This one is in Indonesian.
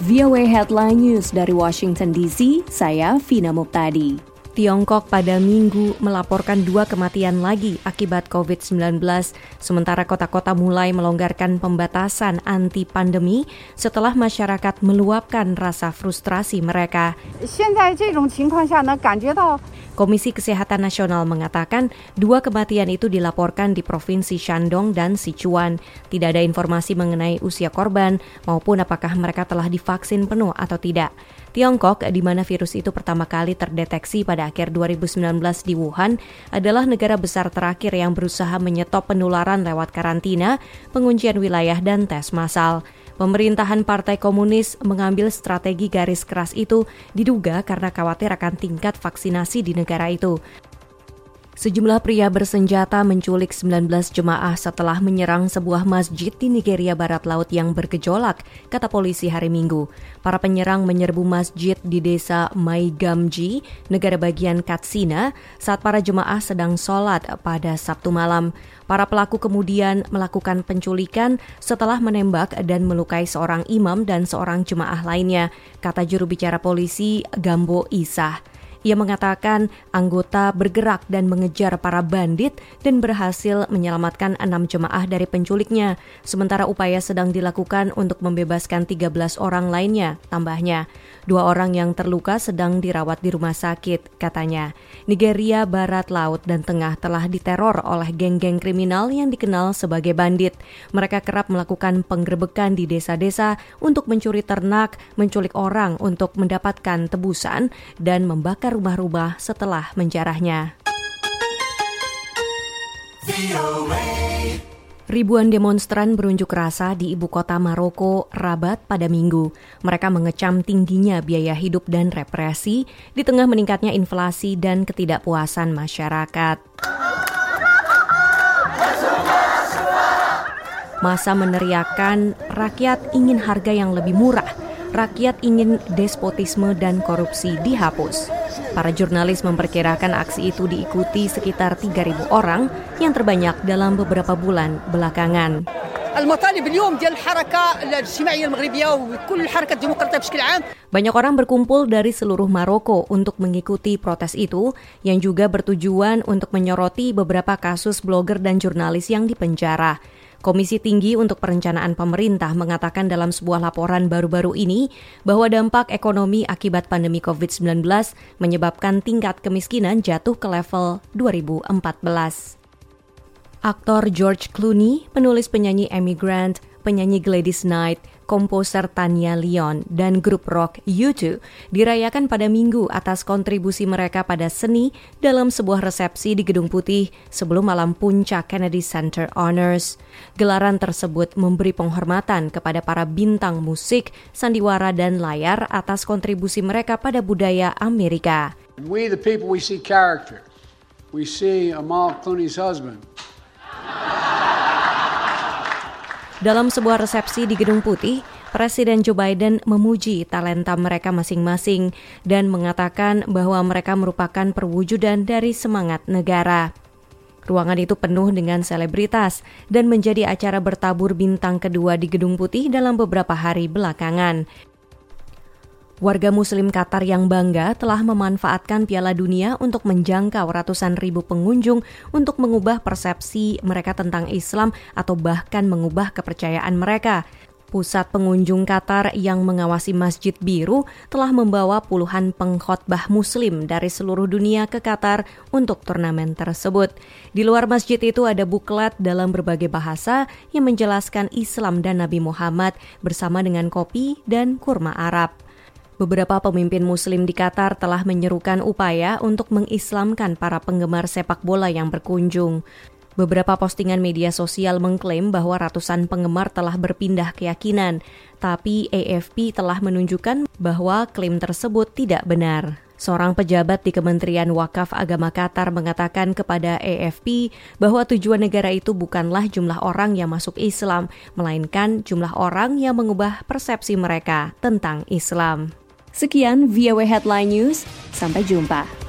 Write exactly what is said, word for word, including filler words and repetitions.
V O A Headline News dari Washington D C, saya Vina Muptadi. Tiongkok pada Minggu melaporkan dua kematian lagi akibat covid sembilan belas, sementara kota-kota mulai melonggarkan pembatasan anti-pandemi setelah masyarakat meluapkan rasa frustrasi mereka. Komisi Kesehatan Nasional mengatakan dua kematian itu dilaporkan di Provinsi Shandong dan Sichuan. Tidak ada informasi mengenai usia korban maupun apakah mereka telah divaksin penuh atau tidak. Tiongkok, di mana virus itu pertama kali terdeteksi pada akhir dua ribu sembilan belas di Wuhan, adalah negara besar terakhir yang berusaha menyetop penularan lewat karantina, penguncian wilayah, dan tes massal. Pemerintahan Partai Komunis mengambil strategi garis keras itu diduga karena khawatir akan tingkat vaksinasi di negara itu. Sejumlah pria bersenjata menculik sembilan belas jemaah setelah menyerang sebuah masjid di Nigeria Barat Laut yang bergejolak, kata polisi hari Minggu. Para penyerang menyerbu masjid di desa Maigamji, negara bagian Katsina, saat para jemaah sedang sholat pada Sabtu malam. Para pelaku kemudian melakukan penculikan setelah menembak dan melukai seorang imam dan seorang jemaah lainnya, kata juru bicara polisi Gambo Isah. Ia mengatakan anggota bergerak dan mengejar para bandit dan berhasil menyelamatkan enam jemaah dari penculiknya, sementara upaya sedang dilakukan untuk membebaskan tiga belas orang lainnya, tambahnya. Dua orang yang terluka sedang dirawat di rumah sakit, katanya. Nigeria Barat Laut dan Tengah telah diteror oleh geng-geng kriminal yang dikenal sebagai bandit. Mereka kerap melakukan penggerebekan di desa-desa untuk mencuri ternak, menculik orang untuk mendapatkan tebusan, dan membakar rumah-rumah setelah menjarahnya. Ribuan demonstran berunjuk rasa di ibu kota Maroko, Rabat, pada Minggu. Mereka mengecam tingginya biaya hidup dan represi di tengah meningkatnya inflasi dan ketidakpuasan masyarakat. Massa meneriakkan rakyat ingin harga yang lebih murah. Rakyat ingin despotisme dan korupsi dihapus. Para jurnalis memperkirakan aksi itu diikuti sekitar tiga ribu orang, yang terbanyak dalam beberapa bulan belakangan. Banyak orang berkumpul dari seluruh Maroko untuk mengikuti protes itu, yang juga bertujuan untuk menyoroti beberapa kasus blogger dan jurnalis yang dipenjara. Komisi Tinggi untuk Perencanaan Pemerintah mengatakan dalam sebuah laporan baru-baru ini bahwa dampak ekonomi akibat pandemi covid sembilan belas menyebabkan tingkat kemiskinan jatuh ke level dua ribu empat belas. Aktor George Clooney, penulis penyanyi Amy Grant, penyanyi Gladys Knight, komposer Tanya Leon, dan grup rock U two dirayakan pada Minggu atas kontribusi mereka pada seni dalam sebuah resepsi di Gedung Putih sebelum malam puncak Kennedy Center Honors. Gelaran tersebut memberi penghormatan kepada para bintang musik, sandiwara, dan layar atas kontribusi mereka pada budaya Amerika. We the people, we see character. We see Amal Clooney's husband. Dalam sebuah resepsi di Gedung Putih, Presiden Joe Biden memuji talenta mereka masing-masing dan mengatakan bahwa mereka merupakan perwujudan dari semangat negara. Ruangan itu penuh dengan selebritas dan menjadi acara bertabur bintang kedua di Gedung Putih dalam beberapa hari belakangan. Warga Muslim Qatar yang bangga telah memanfaatkan Piala Dunia untuk menjangkau ratusan ribu pengunjung untuk mengubah persepsi mereka tentang Islam atau bahkan mengubah kepercayaan mereka. Pusat pengunjung Qatar yang mengawasi Masjid Biru telah membawa puluhan pengkhotbah Muslim dari seluruh dunia ke Qatar untuk turnamen tersebut. Di luar masjid itu ada buklet dalam berbagai bahasa yang menjelaskan Islam dan Nabi Muhammad bersama dengan kopi dan kurma Arab. Beberapa pemimpin Muslim di Qatar telah menyerukan upaya untuk mengislamkan para penggemar sepak bola yang berkunjung. Beberapa postingan media sosial mengklaim bahwa ratusan penggemar telah berpindah keyakinan, tapi A F P telah menunjukkan bahwa klaim tersebut tidak benar. Seorang pejabat di Kementerian Wakaf Agama Qatar mengatakan kepada A F P bahwa tujuan negara itu bukanlah jumlah orang yang masuk Islam, melainkan jumlah orang yang mengubah persepsi mereka tentang Islam. Sekian V O A Headline News, sampai jumpa.